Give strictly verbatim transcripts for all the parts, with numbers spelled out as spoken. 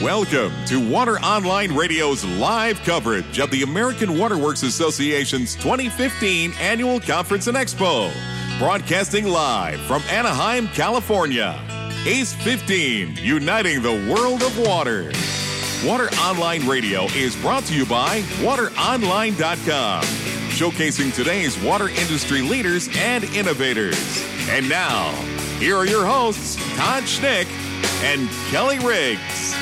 Welcome to Water Online Radio's live coverage of the American Waterworks Association's twenty fifteen Annual Conference and Expo. Broadcasting live from Anaheim, California. A C E fifteen, uniting the world of water. Water Online Radio is brought to you by water online dot com, showcasing today's water industry leaders and innovators. And now, here are your hosts, Todd Schnick and Kelly Riggs.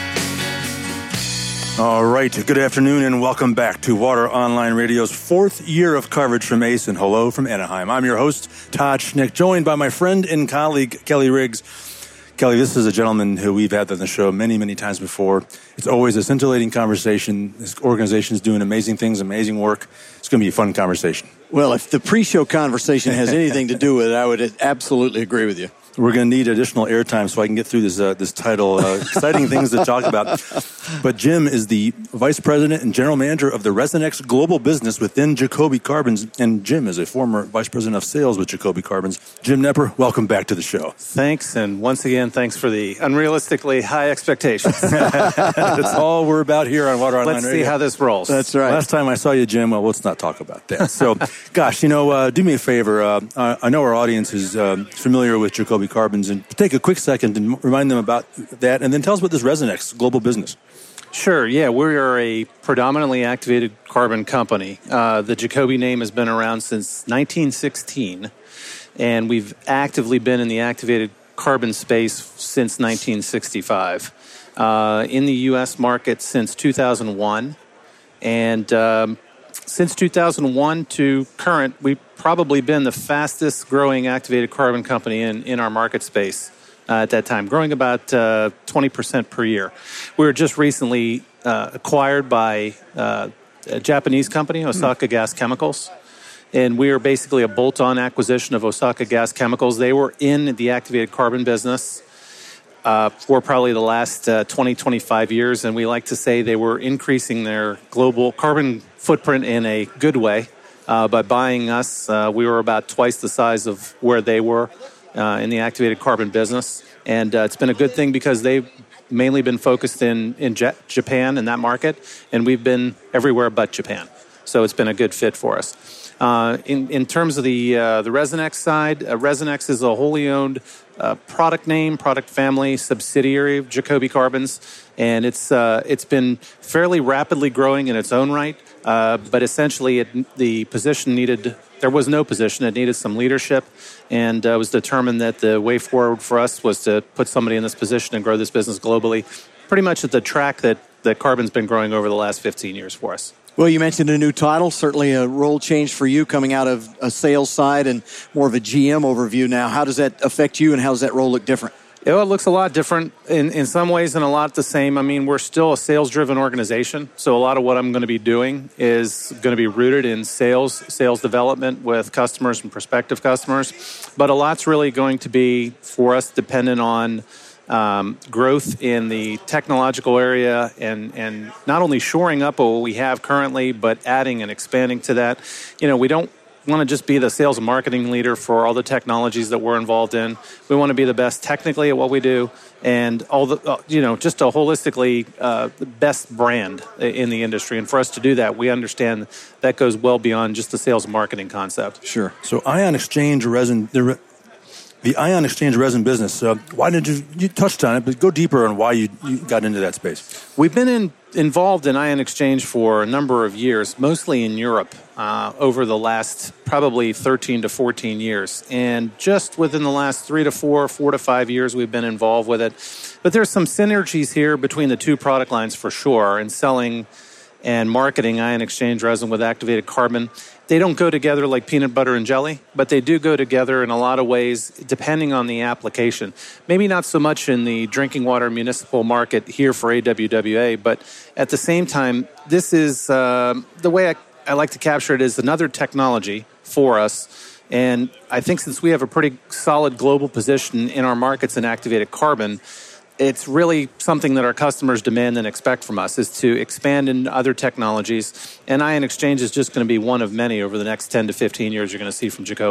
All right, good afternoon and welcome back to Water Online Radio's fourth year of coverage from A C E and hello from Anaheim. I'm your host, Todd Schnick, joined by my friend and colleague, Kelly Riggs. Kelly, this is a gentleman who we've had on the show many, many times before. It's always a scintillating conversation. This organization is doing amazing things, amazing work. It's going to be a fun conversation. Well, if the pre-show conversation has anything to do with it, I would absolutely agree with you. We're going to need additional airtime so I can get through this uh, this title. Uh, exciting things to talk about. But Jim is the Vice President and General Manager of the Resonex Global Business within Jacoby Carbons. And Jim is a former Vice President of Sales with Jacoby Carbons. Jim Knepper, welcome back to the show. Thanks. And once again, thanks for the unrealistically high expectations. That's all we're about here on Water Online Let's Radio. see how this rolls. That's right. Last time I saw you, Jim, well, let's not talk about that. So, gosh, you know, uh, do me a favor. Uh, I, I know our audience is uh, familiar with Jacoby Carbons, and take a quick second and remind them about that, and then tell us about this Resonex Global Business. Sure, yeah. We are a predominantly activated carbon company. Uh, the Jacoby name has been around since nineteen sixteen, and we've actively been in the activated carbon space since nineteen sixty-five. Uh, in the U S market since two thousand one, and um, since two thousand one to current, we've probably been the fastest growing activated carbon company in, in our market space uh, at that time, growing about uh, twenty percent per year. We were just recently uh, acquired by uh, a Japanese company, Osaka mm. Gas Chemicals, and we are basically a bolt-on acquisition of Osaka Gas Chemicals. They were in the activated carbon business Uh, for probably the last uh, twenty, twenty-five years, and we like to say they were increasing their global carbon footprint in a good way. Uh, by buying us, uh, we were about twice the size of where they were uh, in the activated carbon business. And uh, it's been a good thing because they've mainly been focused in, in J- Japan and that market, and we've been everywhere but Japan. So it's been a good fit for us. Uh, in, in terms of the uh, the Resonex side, uh, Resonex is a wholly owned uh, product name, product family, subsidiary of Jacoby Carbons, and it's uh, it's been fairly rapidly growing in its own right. Uh, but essentially, it, the position needed there was no position; it needed some leadership, and uh, it was determined that the way forward for us was to put somebody in this position and grow this business globally, pretty much at the track that that carbon's been growing over the last fifteen years for us. Well, you mentioned a new title, certainly a role change for you coming out of a sales side and more of a G M overview now. How does that affect you, and how does that role look different? It looks a lot different in, in some ways and a lot the same. I mean, we're still a sales-driven organization, so a lot of what I'm going to be doing is going to be rooted in sales, sales development with customers and prospective customers. But a lot's really going to be, for us, dependent on Um, growth in the technological area and, and not only shoring up what we have currently, but adding and expanding to that. You know, we don't want to just be the sales and marketing leader for all the technologies that we're involved in. We want to be the best technically at what we do and all the, uh, you know, just a holistically uh, the best brand in the industry. And for us to do that, we understand that goes well beyond just the sales and marketing concept. Sure. So ion exchange resin, the re- The ion exchange resin business, uh, why did you, you touched on it, but go deeper on why you, you got into that space. We've been in, involved in ion exchange for a number of years, mostly in Europe, uh, over the last probably thirteen to fourteen years. And just within the last three to four, four to five years, we've been involved with it. But there's some synergies here between the two product lines for sure, in selling and marketing ion exchange resin with activated carbon. They don't go together like peanut butter and jelly, but they do go together in a lot of ways, depending on the application. Maybe not so much in the drinking water municipal market here for A W W A, but at the same time, this is, uh, the way I, I like to capture it is another technology for us. And I think since we have a pretty solid global position in our markets in activated carbon, it's really something that our customers demand and expect from us, is to expand into other technologies. And ion exchange is just going to be one of many over the next ten to fifteen years you're going to see from Jacoby.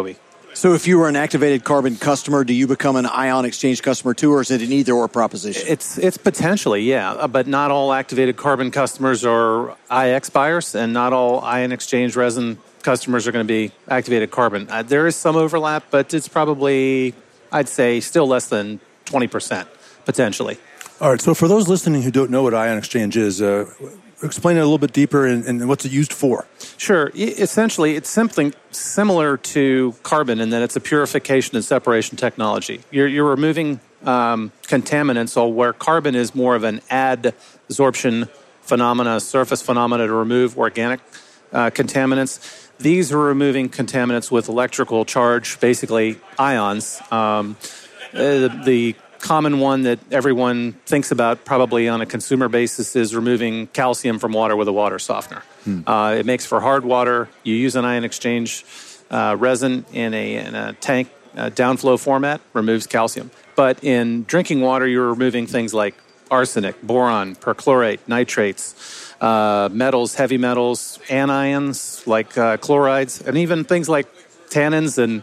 So if you were an activated carbon customer, do you become an ion exchange customer too, or is it an either-or proposition? It's it's potentially, yeah, but not all activated carbon customers are I X buyers, and not all ion exchange resin customers are going to be activated carbon. Uh, there is some overlap, but it's probably, I'd say, still less than twenty percent, potentially. All right, so for those listening who don't know what ion exchange is, uh, explain it a little bit deeper and, and what's it used for? Sure. E- essentially, it's something similar to carbon in that it's a purification and separation technology. You're, you're removing um, contaminants, so where carbon is more of an adsorption phenomena, surface phenomena to remove organic uh, contaminants. These are removing contaminants with electrical charge, basically ions. Um, the, the common one that everyone thinks about probably on a consumer basis is removing calcium from water with a water softener. Hmm. Uh, it makes for hard water. You use an ion exchange uh, resin in a, in a tank uh, downflow format, removes calcium. But in drinking water, you're removing things like arsenic, boron, perchlorate, nitrates, uh, metals, heavy metals, anions like uh, chlorides, and even things like tannins and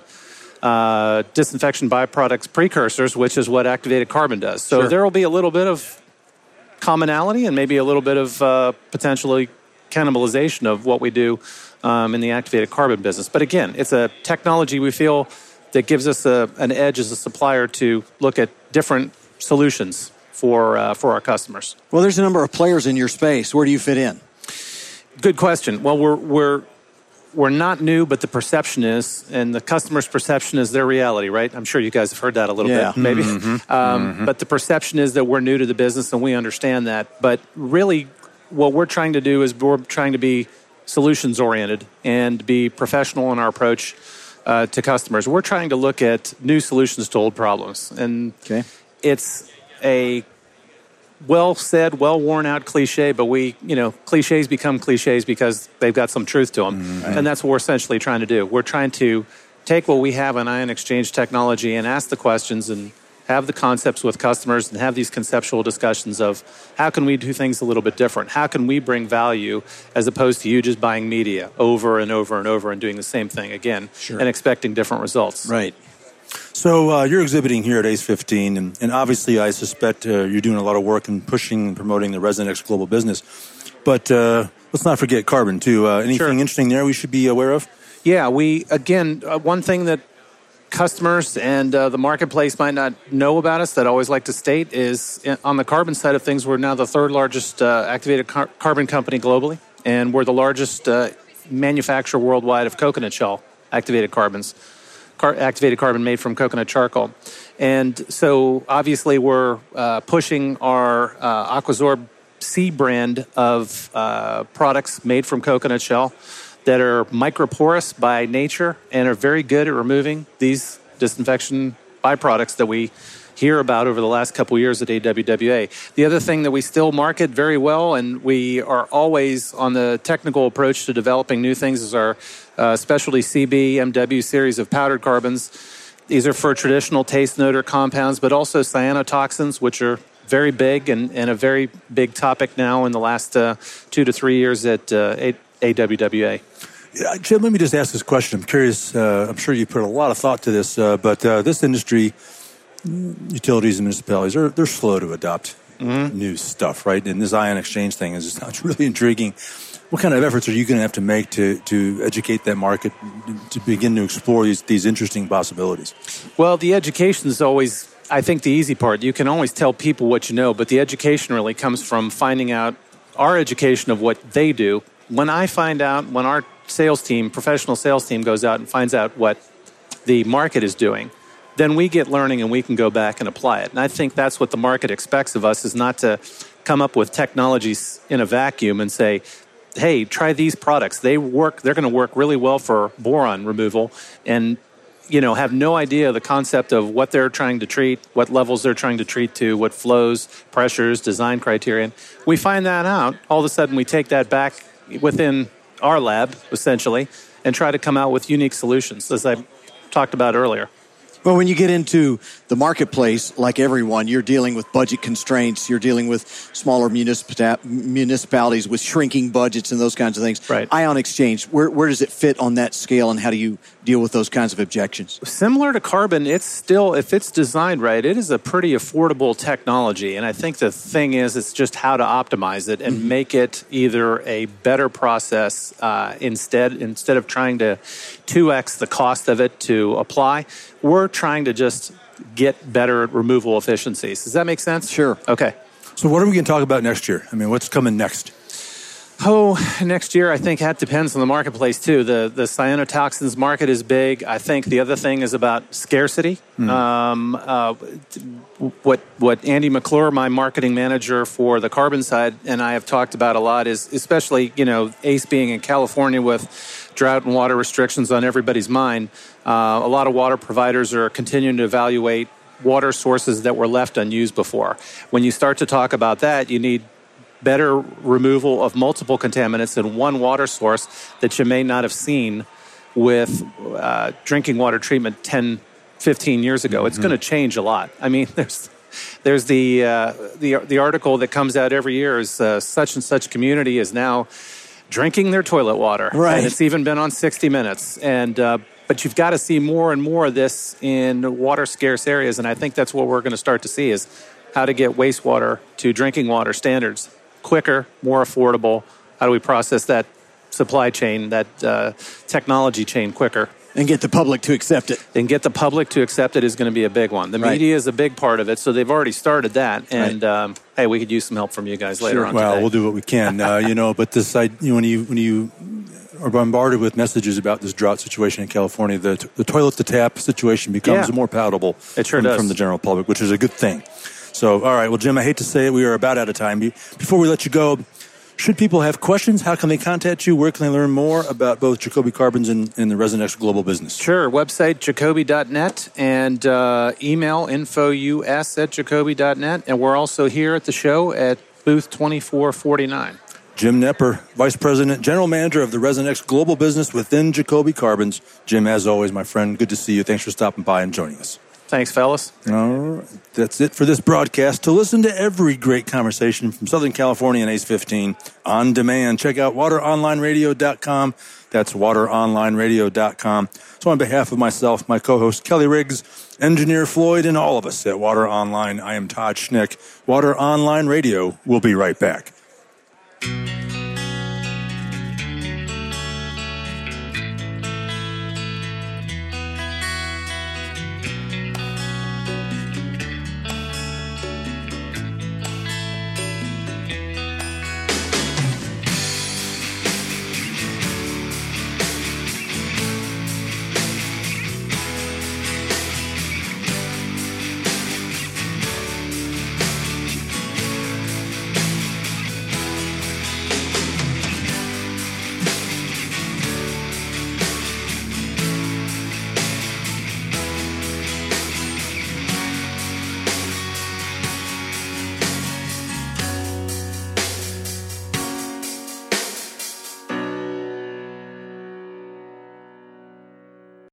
Uh, disinfection byproducts precursors, which is what activated carbon does. So sure. There will be a little bit of commonality and maybe a little bit of uh, potentially cannibalization of what we do um, in the activated carbon business. But again, it's a technology we feel that gives us a, an edge as a supplier to look at different solutions for uh, for our customers. Well, there's a number of players in your space. Where do you fit in? Good question. Well, we're we're We're not new, but the perception is, and the customer's perception is their reality, right? I'm sure you guys have heard that a little yeah. bit, maybe. Mm-hmm. Um, mm-hmm. But the perception is that we're new to the business, and we understand that. But really, what we're trying to do is we're trying to be solutions-oriented and be professional in our approach uh, to customers. We're trying to look at new solutions to old problems. And okay. It's a well said, well worn out cliche, but we, you know, cliches become cliches because they've got some truth to them. Mm-hmm. And that's what we're essentially trying to do. We're trying to take what we have in ion exchange technology and ask the questions and have the concepts with customers and have these conceptual discussions of how can we do things a little bit different? How can we bring value as opposed to you just buying media over and over and over and doing the same thing again sure. and expecting different results? Right. So uh, you're exhibiting here at A C E fifteen, and, and obviously I suspect uh, you're doing a lot of work in pushing and promoting the ResinX global business. But uh, let's not forget carbon, too. Uh, anything sure. interesting there we should be aware of? Yeah, we, again, uh, one thing that customers and uh, the marketplace might not know about us that I always like to state is uh, on the carbon side of things, we're now the third largest uh, activated car- carbon company globally, and we're the largest uh, manufacturer worldwide of coconut shell activated carbons. Car- activated carbon made from coconut charcoal. And so obviously we're uh, pushing our uh, Aquasorb C brand of uh, products made from coconut shell that are microporous by nature and are very good at removing these disinfection byproducts that we hear about over the last couple of years at A W W A. The other thing that we still market very well, and we are always on the technical approach to developing new things, is our uh, specialty C B M W series of powdered carbons. These are for traditional taste and odor compounds, but also cyanotoxins, which are very big and, and a very big topic now in the last uh, two to three years at uh, A W W A. Yeah, Jim, let me just ask this question. I'm curious. Uh, I'm sure you put a lot of thought to this, uh, but uh, this industry, utilities and municipalities, they're, they're slow to adopt mm-hmm. new stuff, right? And this ion exchange thing is just, it's really intriguing. What kind of efforts are you going to have to make to, to educate that market to begin to explore these, these interesting possibilities? Well, the education is always, I think, the easy part. You can always tell people what you know, but the education really comes from finding out our education of what they do. When I find out, when our sales team, professional sales team goes out and finds out what the market is doing, then we get learning and we can go back and apply it. And I think that's what the market expects of us, is not to come up with technologies in a vacuum and say, hey, try these products. They work, they're going to work really well for boron removal, and you know, have no idea the concept of what they're trying to treat, what levels they're trying to treat to, what flows, pressures, design criterion. We find that out. All of a sudden we take that back within our lab, essentially, and try to come out with unique solutions, as I talked about earlier. Well, when you get into the marketplace, like everyone, you're dealing with budget constraints. You're dealing with smaller municipal- municipalities with shrinking budgets and those kinds of things. Right. Ion Exchange, where, where does it fit on that scale, and how do you deal with those kinds of objections? Similar to carbon, it's still, if it's designed right, it is a pretty affordable technology. And I think the thing is, it's just how to optimize it and mm-hmm. make it either a better process uh, instead, instead of trying to two X the cost of it to apply. We're trying to just get better removal efficiencies. Does that make sense? Sure. Okay. So what are we going to talk about next year? I mean, what's coming next? Oh, next year, I think that depends on the marketplace, too. The the cyanotoxins market is big. I think the other thing is about scarcity. Mm. Um, uh, what what Andy McClure, my marketing manager for the carbon side, and I have talked about a lot is, especially, you know, ACE being in California with drought and water restrictions on everybody's mind, uh, a lot of water providers are continuing to evaluate water sources that were left unused before. When you start to talk about that, you need better removal of multiple contaminants in one water source that you may not have seen with uh, drinking water treatment ten, fifteen years ago. Mm-hmm. It's going to change a lot. I mean, there's there's the uh, the the article that comes out every year is uh, such and such community is now drinking their toilet water. Right. And it's even been on sixty minutes. And uh, but you've got to see more and more of this in water scarce areas, and I think that's what we're going to start to see is how to get wastewater to drinking water standards quicker, more affordable. How do we process that supply chain, that uh, technology chain quicker? And get the public to accept it. And get the public to accept it is going to be a big one. The right. media is a big part of it, so they've already started that. And, right. um, hey, we could use some help from you guys later sure. on Well, today. we'll do what we can. uh, you know, but this, I, you know, when you when you are bombarded with messages about this drought situation in California, the, the toilet to tap situation becomes yeah. more palatable it sure from, does. from the general public, which is a good thing. So, all right. Well, Jim, I hate to say it, we are about out of time. Before we let you go, should people have questions, how can they contact you? Where can they learn more about both Jacoby Carbons and, and the ResinX Global Business? Sure. Website, jacoby dot net, and uh, email infous at jacoby dot net. And we're also here at the show at booth twenty-four forty-nine. Jim Knepper, Vice President, General Manager of the ResinX Global Business within Jacoby Carbons. Jim, as always, my friend, good to see you. Thanks for stopping by and joining us. Thanks, fellas. All right. That's it for this broadcast. To listen to every great conversation from Southern California and ACE fifteen on demand, check out water online radio dot com. That's water online radio dot com. So on behalf of myself, my co-host Kelly Riggs, Engineer Floyd, and all of us at Water Online, I am Todd Schnick. Water Online Radio will be right back.